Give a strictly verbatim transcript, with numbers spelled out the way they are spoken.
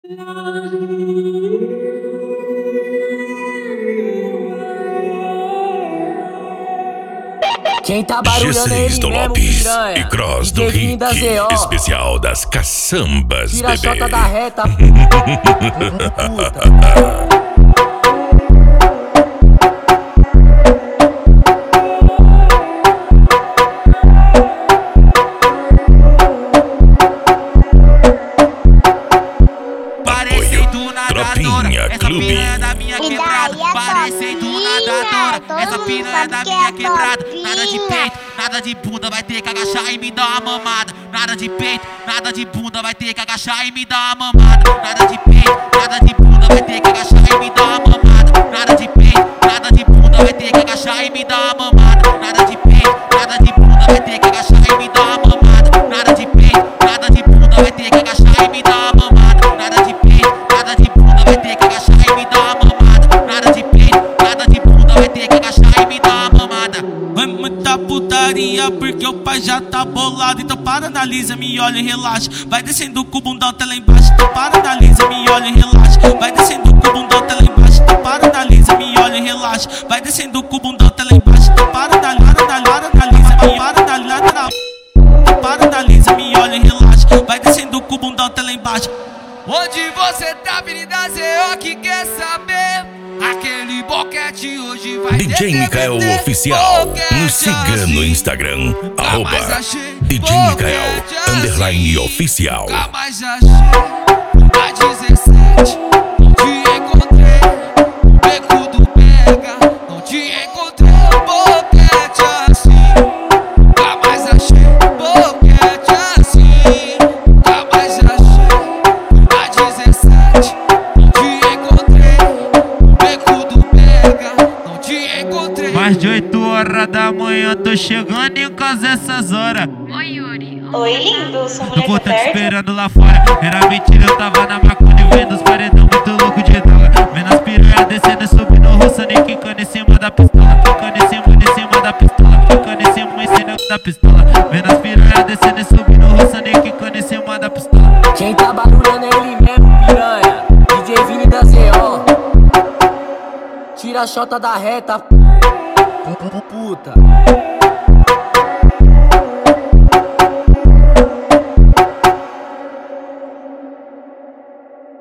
Quem tá barulhando é ele do mesmo, Lopes piranha. e Cross do D J Vini da Rick, Z O. especial das caçambas, Tira a bebê. chota da reta, puta. Parecendo nadadora, essa Clube. piranha da minha E quebrada. daí a Parecendo topinha, nadadora, todo essa mundo piranha sabe da que é minha a quebrada. Nada de topinha. peito, nada de bunda, vai ter que agachar e me dar uma mamada. Nada de peito, nada de bunda, vai ter que agachar e me dar uma mamada. Nada de peito, nada de bunda, vai ter que agachar e me dar uma mamada. Nada de peito, nada de bunda, vai ter que agachar e me dar uma mamada. Nada de peito, nada de bunda, vai ter que agachar e me dar uma mamada. Nada de peito, nada de bunda, vai ter que agachar e me dar uma mamada. Nada de peito, nada de bunda, vai ter que agachar e me dar uma mamada. Nada de peito, nada de bunda, vai ter que agachar e me dar uma mamada. Vai muita putaria porque o pai já tá bolado. Então para, analisa, me olha e relaxa. Vai descendo com o bundão até lá embaixo. Então para, analisa, me olha e relaxa. Vai descendo com o bundão até lá embaixo. Então para, analisa, me olha e relaxa. Vai descendo com o bundão até lá embaixo. Então para, analisa, analisa, me para, analisa, para, analisa, me olha e relaxa. Vai descendo com o bundão até lá embaixo. Onde você tá, Avenida Z O, que quer saber? Aquele boquete hoje vai D J Mikael Oficial. Nos siga no Instagram, arroba D J Mikael underline oficial. Nunca mais achei a dezessete, não te encontrei. Beco do Pega, não te encontrei. Boquete assim, nunca mais achei. Boquete assim, nunca mais achei a dezessete, não te encontrei. Beco do Pega, não te encontrei. Mais de oito horas da manhã, tô chegando em casa essas horas. Oi, Yuri. Oi, lindo, sua Eu mulher vou tá tá te perto? esperando lá fora. Era mentira, eu tava na macune vendo os paredão muito louco de droga. Vendo as piranhas descendo e subindo, roçando e quicando em cima da pistola. Quicando em cima, em cima da pistola. Quicando em cima, em cima da pistola. Vendo as piranhas descendo e subindo, roçando e quicando em cima da pistola. Quem tá barulhando é ele mesmo, piranha. D J Vini da Z O. Tira a chota da reta, puta.